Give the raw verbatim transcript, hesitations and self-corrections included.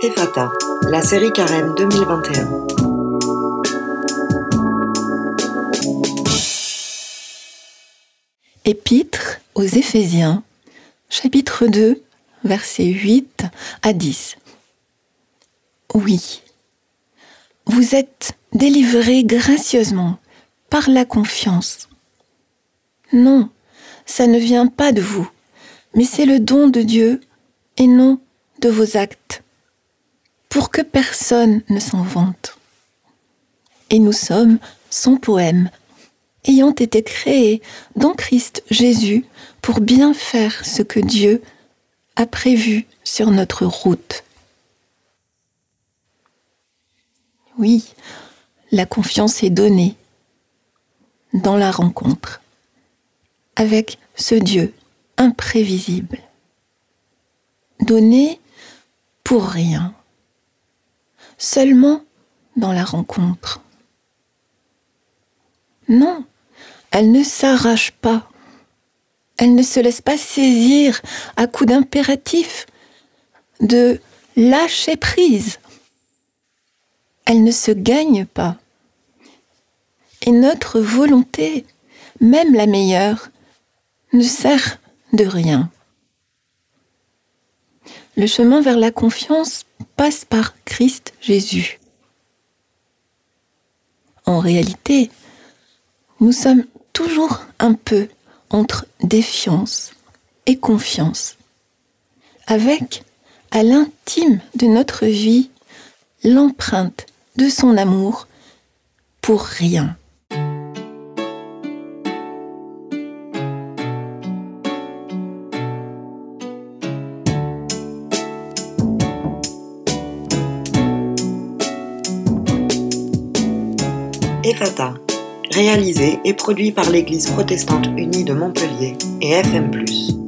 Ephata, la série Carême deux mille vingt et un. Épître aux Éphésiens, chapitre deux, versets huit à dix. Oui, vous êtes délivrés gracieusement par la confiance. Non, ça ne vient pas de vous, mais c'est le don de Dieu et non de vos actes, pour que personne ne s'en vante. Et nous sommes son poème, ayant été créés dans Christ Jésus pour bien faire ce que Dieu a prévu sur notre route. Oui, la confiance est donnée dans la rencontre avec ce Dieu imprévisible. Donnée pour rien, seulement dans la rencontre. Non, elle ne s'arrache pas. Elle ne se laisse pas saisir à coups d'impératif, de lâcher prise. Elle ne se gagne pas. Et notre volonté, même la meilleure, ne sert de rien. Le chemin vers la confiance passe par Christ Jésus. En réalité, nous sommes toujours un peu entre défiance et confiance, avec, à l'intime de notre vie, l'empreinte de son amour pour rien. Ephata, réalisé et produit par l'Église protestante unie de Montpellier et F M plus.